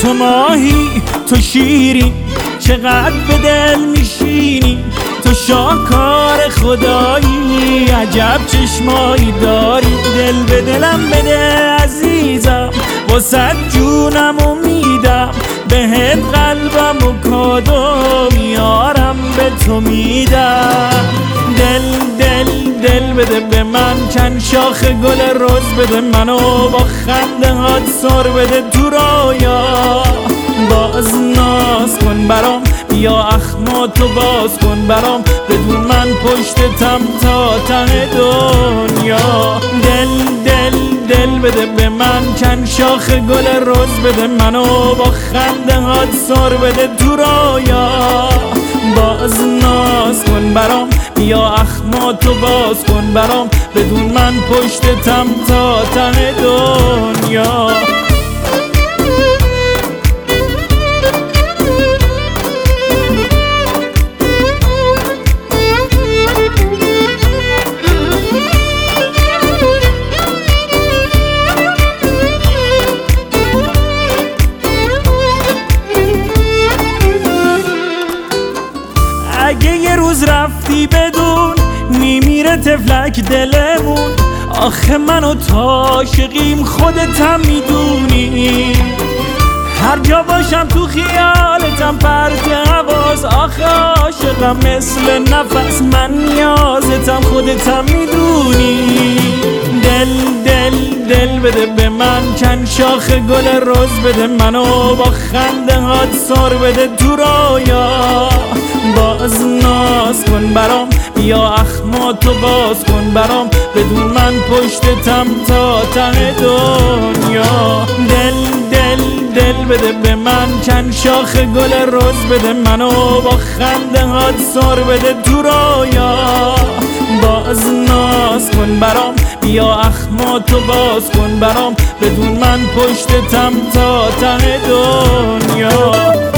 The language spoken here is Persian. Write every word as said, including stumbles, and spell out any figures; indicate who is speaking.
Speaker 1: تو ماهی تو شیرین چقدر به دل میشینی، تو شاهکار خدایی عجب چشمایی داری. دل به دلم بده عزیزم واسه جونم میدم، بهت قلبم و کادو میارم به تو میدم. دل دل دل بده به من چند شاخ گل رز بده، منو با خنده هات سر بده تو رویا. باز ناز کن برام بیا اخماتو باز کن برام، بدون من پشتتم تا ته دنیا. دل دل دل بده به من چند شاخ گل رز بده، منو با خنده هات سر بده تو رویا. باز ناز کن برام بیا اخماتو باز کن برام، بدون من پشتتم تا ته دنیا. اگه یه روز رفتی بدون میمیره تفلک دلمون، آخه من و تو عاشقیم خودتم میدونی. هر جا باشم تو خیالتم پرت حواس، آخه عاشقم مثل نفس من نیازتم خودتم میدونی. دل دل دل بده به من چند شاخ گل رز بده، منو با خنده هات سر بده تو رویا. باز ناز کن برام بیا اخماتو باز کن برام، بدون من پشتتم تا ته دنیا. دل دل دل بده به من چند شاخ گل رز بده، منو با خنده هات سر بده تو رویا. باز ناز کن برام بیا اخماتو باز کن برام، بدون من پشتتم تا ته دنیا.